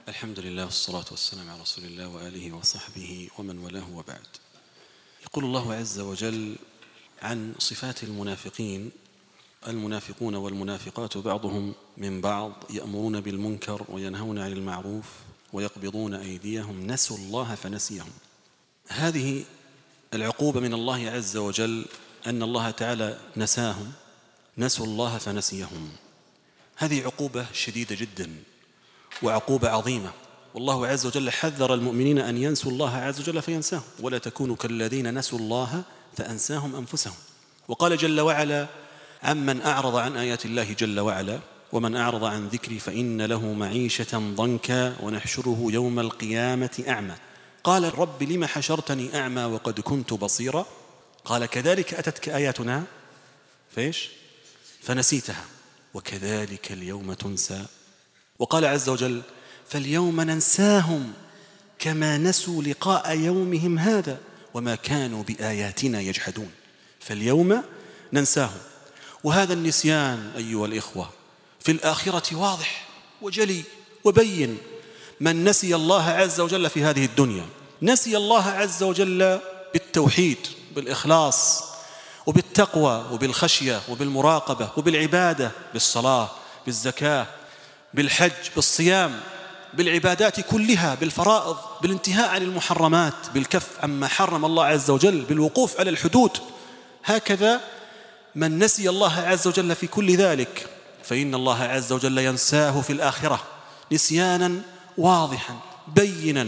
الحمد لله والصلاة والسلام على رسول الله وآله وصحبه ومن والاه وبعد. يقول الله عز وجل عن صفات المنافقين: المنافقون والمنافقات بعضهم من بعض يأمرون بالمنكر وينهون عن المعروف ويقبضون أيديهم نسوا الله فنسيهم. هذه العقوبة من الله عز وجل، أن الله تعالى نساهم، نسوا الله فنسيهم. هذه عقوبة شديدة جدا وعقوبة عظيمة، والله عز وجل حذر المؤمنين أن ينسوا الله عز وجل فينساهم، ولا تكونوا كالذين نسوا الله فأنساهم أنفسهم. وقال جل وعلا عمن أعرض عن آيات الله جل وعلا: ومن أعرض عن ذكري فإن له معيشة ضنكا ونحشره يوم القيامة أعمى. قال رب لم حشرتني أعمى وقد كنت بصيرا؟ قال كذلك أتتك آياتنا فنسيتها وكذلك اليوم تنسى. وقال عز وجل: فاليوم ننساهم كما نسوا لقاء يومهم هذا وما كانوا بآياتنا يجحدون. فاليوم ننساهم. وهذا النسيان أيها الإخوة في الآخرة واضح وجلي وبين. من نسي الله عز وجل في هذه الدنيا نسي الله عز وجل بالتوحيد، بالإخلاص، وبالتقوى، وبالخشية، وبالمراقبة، وبالعبادة، بالصلاة، بالزكاة، بالحج، بالصيام، بالعبادات كلها، بالفرائض، بالانتهاء عن المحرمات، بالكف عما حرم الله عز وجل، بالوقوف على الحدود. هكذا من نسي الله عز وجل في كل ذلك فإن الله عز وجل ينساه في الآخرة نسيانا واضحا بينا.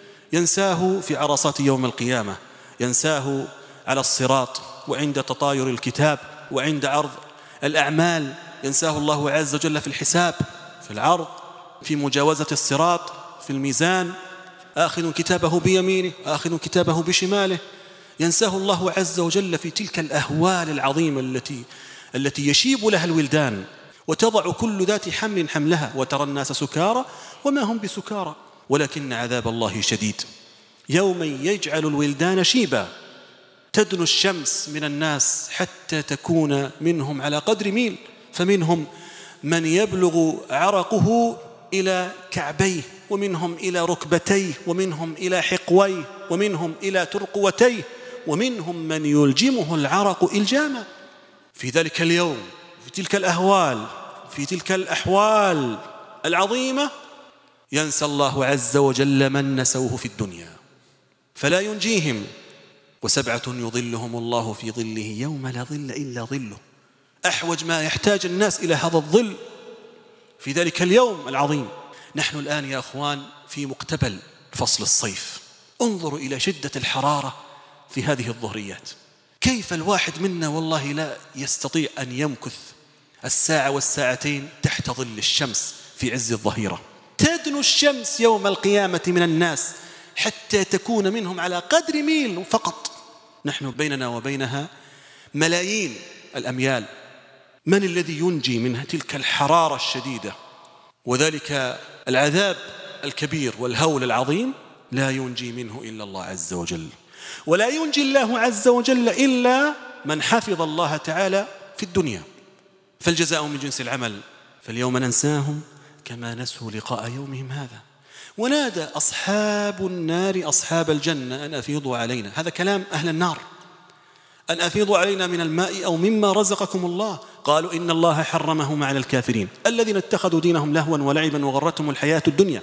ينساه في عرصات يوم القيامة، ينساه على الصراط وعند تطاير الكتاب وعند عرض الأعمال، ينساه الله عز وجل في الحساب، في العرض، في مجاوزة الصراط، في الميزان، آخذ كتابه بيمينه آخذ كتابه بشماله. ينساه الله عز وجل في تلك الأهوال العظيمة التي يشيب لها الولدان، وتضع كل ذات حمل حملها، وترى الناس سكارى وما هم بسكارى ولكن عذاب الله شديد. يوم يجعل الولدان شيبا تدنو الشمس من الناس حتى تكون منهم على قدر ميل، فمنهم من يبلغ عرقه إلى كعبيه، ومنهم إلى ركبتيه، ومنهم إلى حقويه، ومنهم إلى ترقوتيه، ومنهم من يلجمه العرق إلجاما. في ذلك اليوم، في تلك الأهوال، في تلك الأحوال العظيمة، ينسى الله عز وجل من نسوه في الدنيا فلا ينجيهم. وسبعة يظلهم الله في ظله يوم لا ظل إلا ظله. أحوج ما يحتاج الناس إلى هذا الظل في ذلك اليوم العظيم. نحن الآن يا أخوان في مقتبل فصل الصيف. انظروا إلى شدة الحرارة في هذه الظهريات. كيف الواحد منا والله لا يستطيع أن يمكث الساعة والساعتين تحت ظل الشمس في عز الظهيرة. تدنو الشمس يوم القيامة من الناس حتى تكون منهم على قدر ميل فقط. نحن بيننا وبينها ملايين الأميال. من الذي ينجي من تلك الحرارة الشديدة وذلك العذاب الكبير والهول العظيم؟ لا ينجي منه إلا الله عز وجل، ولا ينجي الله عز وجل إلا من حفظ الله تعالى في الدنيا. فالجزاء من جنس العمل. فاليوم ننساهم كما نسوا لقاء يومهم هذا. ونادى أصحاب النار أصحاب الجنة أن أفيضوا علينا. هذا كلام أهل النار. أن أفيضوا علينا من الماء أو مما رزقكم الله. قالوا إن الله حرمهما على الكافرين الذين اتخذوا دينهم لهوا ولعبا وغرتهم الحياة الدنيا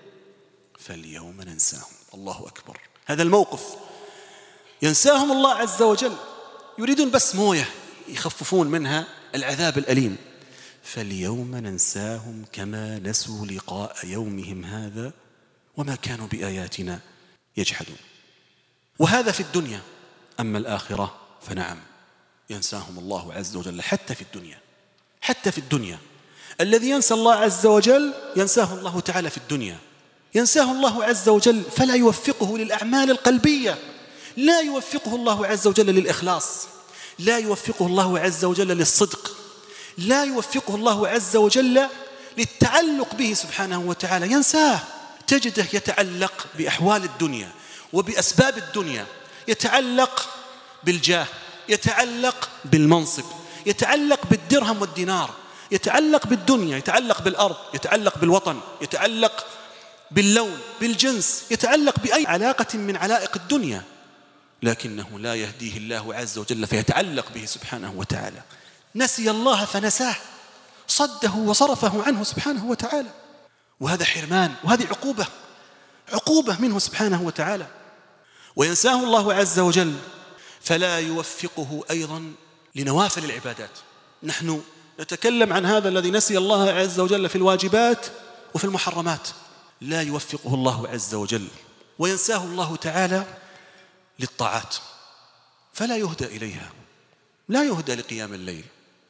فاليوم ننساهم. الله أكبر. هذا الموقف ينساهم الله عز وجل. يريدون بس موية يخففون منها العذاب الأليم. فاليوم ننساهم كما نسوا لقاء يومهم هذا وما كانوا بآياتنا يجحدون. وهذا في الدنيا. أما الآخرة فنعم ينساهم الله عز وجل حتى في الدنيا. حتى في الدنيا الذي ينسى الله عز وجل ينساه الله تعالى في الدنيا. ينساه الله عز وجل فلا يوفقه للأعمال القلبية. لا يوفقه الله عز وجل للإخلاص. لا يوفقه الله عز وجل للصدق. لا يوفقه الله عز وجل للتعلق به سبحانه وتعالى. ينساه. تجده يتعلق بأحوال الدنيا وبأسباب الدنيا. يتعلق بالجاه، يتعلق بالمنصب، يتعلق بالدرهم والدينار، يتعلق بالدنيا، يتعلق بالأرض، يتعلق بالوطن، يتعلق باللون بالجنس، يتعلق بأي علاقة من علائق الدنيا، لكنه لا يهديه الله عز وجل فيتعلق به سبحانه وتعالى. نسي الله فنساه، صده وصرفه عنه سبحانه وتعالى، وهذا حرمان، وهذه عقوبة منه سبحانه وتعالى. وينساه الله عز وجل فلا يوفقه أيضا لنوافل العبادات. نحن نتكلم عن هذا الذي نسي الله عز وجل في الواجبات وفي المحرمات، لا يوفقه الله عز وجل، وينساه الله تعالى للطاعات فلا يهدى إليها، لا يهدى لقيام الليل،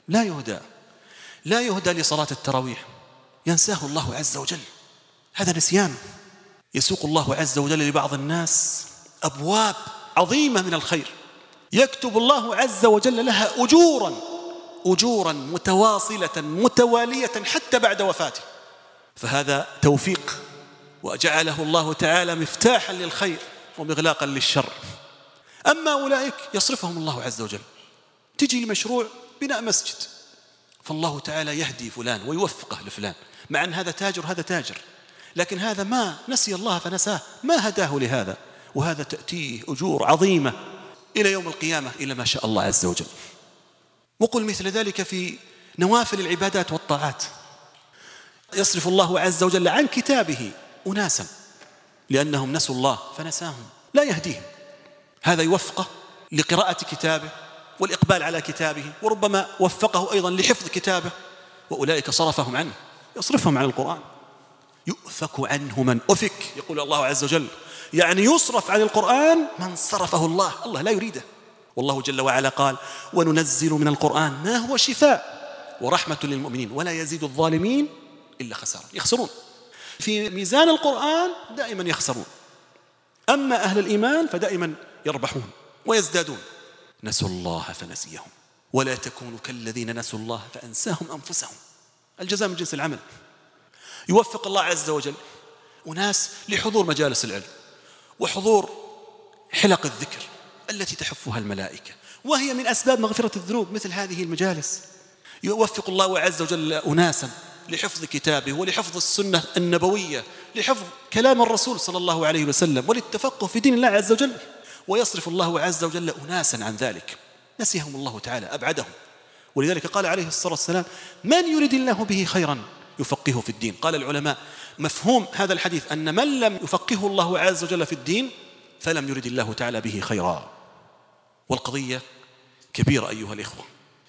لا يهدى لصلاة التراويح، ينساه الله عز وجل. هذا نسيان. يسوق الله عز وجل لبعض الناس أبواب عظيمة من الخير، يكتب الله عز وجل لها أجورا متواصلة متوالية حتى بعد وفاته، فهذا توفيق، وجعله الله تعالى مفتاحا للخير ومغلاقا للشر. أما أولئك يصرفهم الله عز وجل، تجي لمشروع بناء مسجد، فالله تعالى يهدي فلان ويوفقه لفلان، مع أن هذا تاجر، لكن هذا ما نسي الله فنساه، ما هداه لهذا، وهذا تأتيه أجور عظيمة إلى يوم القيامة إلى ما شاء الله عز وجل. وقل مثل ذلك في نوافل العبادات والطاعات، يصرف الله عز وجل عن كتابه أناسا لأنهم نسوا الله فنساهم، لا يهديهم، هذا يوفقه لقراءة كتابه والإقبال على كتابه، وربما وفقه أيضا لحفظ كتابه، وأولئك صرفهم عنه، يصرفهم عن القرآن. يؤفك عنه من أفك، يقول الله عز وجل، يعني يصرف عن القرآن من صرفه الله لا يريده. والله جل وعلا قال: وننزل من القرآن ما هو شفاء ورحمة للمؤمنين ولا يزيد الظالمين إلا خسارة. يخسرون في ميزان القرآن، دائما يخسرون، أما أهل الإيمان فدائما يربحون ويزدادون. نسوا الله فنسيهم، ولا تكونوا كالذين نسوا الله فأنساهم أنفسهم. الجزاء من جنس العمل. يوفق الله عز وجل أناس لحضور مجالس العلم وحضور حلق الذكر التي تحفها الملائكة، وهي من أسباب مغفرة الذنوب مثل هذه المجالس. يوفق الله عز وجل أناسا لحفظ كتابه ولحفظ السنة النبوية، لحفظ كلام الرسول صلى الله عليه وسلم، وللتفقه في دين الله عز وجل. ويصرف الله عز وجل أناسا عن ذلك، نسيهم الله تعالى، أبعدهم. ولذلك قال عليه الصلاة والسلام: من يريد الله به خيرا يفقهه في الدين. قال العلماء: مفهوم هذا الحديث أن من لم يفقهه الله عز وجل في الدين فلم يرد الله تعالى به خيرا. والقضية كبيرة أيها الإخوة.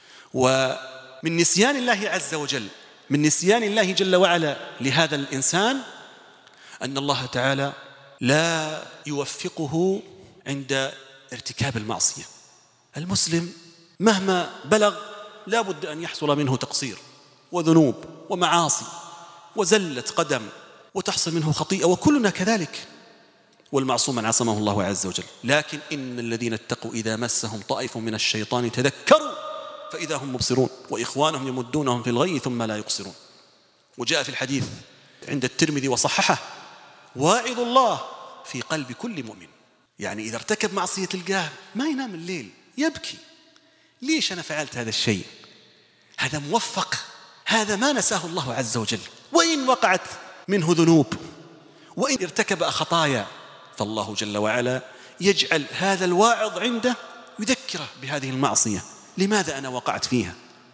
ومن نسيان الله عز وجل، من نسيان الله جل وعلا لهذا الإنسان، أن الله تعالى لا يوفقه عند ارتكاب المعصية. المسلم مهما بلغ لا بد أن يحصل منه تقصير وذنوب ومعاصي وزلة قدم وتحصل منه خطيئة، وكلنا كذلك، والمعصوم من عصمه الله عز وجل. لكن إن الذين اتقوا إذا مسهم طائف من الشيطان تذكروا فإذا هم مبصرون وإخوانهم يمدونهم في الغي ثم لا يقصرون. وجاء في الحديث عند الترمذي وصححه: واعظ الله في قلب كل مؤمن. يعني إذا ارتكب معصية تلقاه ما ينام الليل، يبكي: ليش أنا فعلت هذا الشيء؟ هذا موفق، هذا ما نساه الله عز وجل. وإن وقعت منه ذنوب وإن ارتكب خطايا، فالله جل وعلا يجعل هذا الواعظ عنده يذكره بهذه المعصية، لماذا أنا وقعت فيها،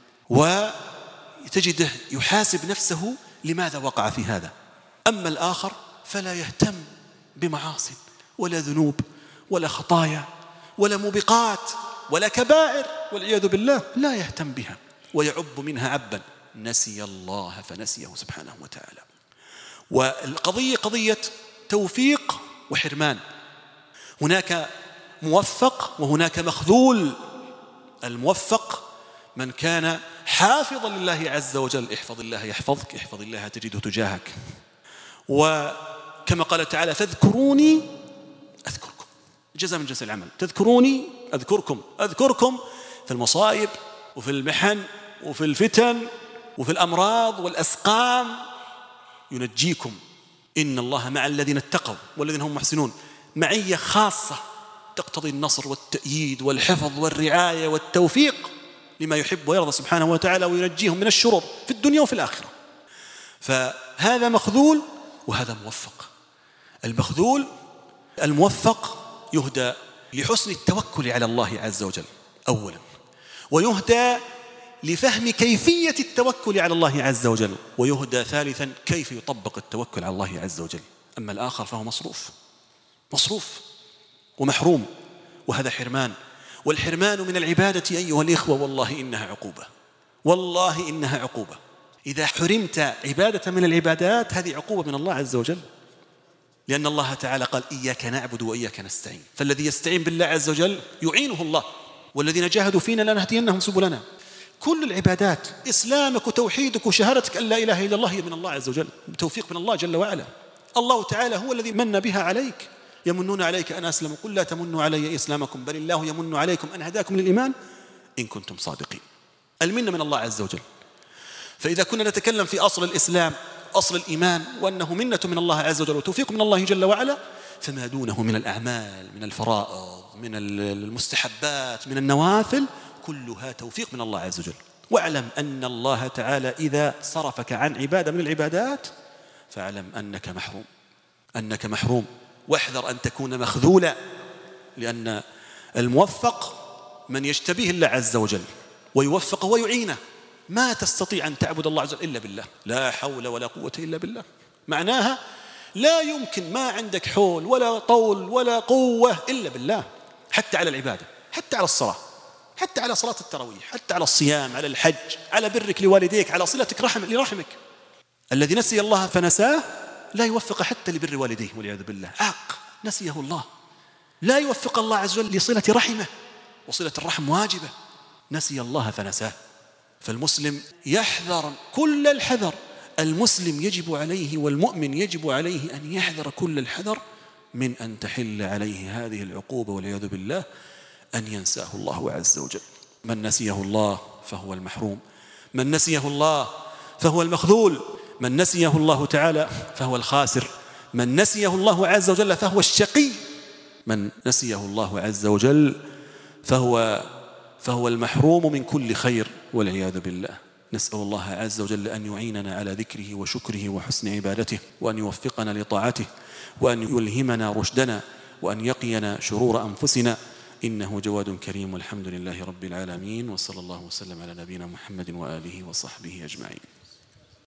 وتجده يحاسب نفسه لماذا وقع في هذا. أما الآخر فلا يهتم بمعاصي ولا ذنوب ولا خطايا ولا موبقات ولا كبائر والعياذ بالله، لا يهتم بها ويعب منها عبا، نسي الله فنسيه سبحانه وتعالى. والقضية قضية توفيق وحرمان، هناك موفق وهناك مخذول. الموفق من كان حافظا لله عز وجل: احفظ الله يحفظك، احفظ الله تجده تجاهك. وكما قال تعالى: فاذكروني أذكركم، جزاء من جنس العمل. تذكروني أذكركم في المصائب وفي المحن وفي الفتن وفي الأمراض والأسقام، ينجيكم. إن الله مع الذين اتقوا والذين هم محسنون. معية خاصة تقتضي النصر والتأييد والحفظ والرعاية والتوفيق لما يحب ويرضى سبحانه وتعالى، وينجيهم من الشرور في الدنيا وفي الآخرة. فهذا مخذول وهذا موفق. المخذول الموفق يهدى لحسن التوكل على الله عز وجل أولا، ويهدى لفهم كيفية التوكل على الله عز وجل، ويهدى ثالثا كيف يطبق التوكل على الله عز وجل. أما الآخر فهو مصروف ومحروم، وهذا حرمان. والحرمان من العبادة أيها الإخوة والله إنها عقوبة. إذا حرمت عبادة من العبادات هذه عقوبة من الله عز وجل، لأن الله تعالى قال إياك نعبد وإياك نستعين، فالذي يستعين بالله عز وجل يعينه الله، والذين جاهدوا فينا لنهدينهم سبلنا. كل العبادات، إسلامك وتوحيدك وشهادتك أن لا إله إلا الله هي من الله عز وجل، بتوفيق من الله جل وعلا. الله تعالى هو الذي من بها عليك. يمنون عليك أن أسلموا، قل لا تمنوا علي إسلامكم بل الله يمن عليكم أن هداكم للإيمان إن كنتم صادقين. المنة من الله عز وجل. فإذا كنا نتكلم في أصل الإسلام، أصل الإيمان، وأنه منة من الله عز وجل وتوفيق من الله جل وعلا، فما دونه من الأعمال، من الفرائض، من المستحبات، من النوافل، كلها توفيق من الله عز وجل. واعلم أن الله تعالى إذا صرفك عن عبادة من العبادات فاعلم أنك محروم، واحذر أن تكون مخذولا، لأن الموفق من يشتبيه الله عز وجل ويوفقه ويعينه. ما تستطيع أن تعبد الله عز وجل إلا بالله، لا حول ولا قوة إلا بالله. معناها لا يمكن، ما عندك حول ولا طول ولا قوة إلا بالله، حتى على العبادة، حتى على الصلاة، حتى على صلاة التراويح، حتى على الصيام، على الحج، على برك لوالديك، على صلتك لرحمك. الذي نسي الله فنساه لا يوفق حتى لبر والديه والعياذ بالله، عاق نسيه الله. لا يوفق الله عز وجل لصلة رحمه، وصلة الرحم واجبة، نسي الله فنساه. فالمسلم يحذر كل الحذر، المسلم يجب عليه والمؤمن يجب عليه أن يحذر كل الحذر من أن تحل عليه هذه العقوبة والعياذ بالله، أن ينساه الله عز وجل. من نسيه الله فهو المحروم، من نسيه الله فهو المخذول، من نسيه الله تعالى فهو الخاسر، من نسيه الله عز وجل فهو الشقي، من نسيه الله عز وجل فهو المحروم من كل خير والعياذ بالله. نسأل الله عز وجل أن يعيننا على ذكره وشكره وحسن عبادته، وأن يوفقنا لطاعته، وأن يلهمنا رشدنا، وأن يقينا شرور أنفسنا، إنه جواد كريم. والحمد لله رب العالمين، وصلى الله وسلم على نبينا محمد وآله وصحبه أجمعين.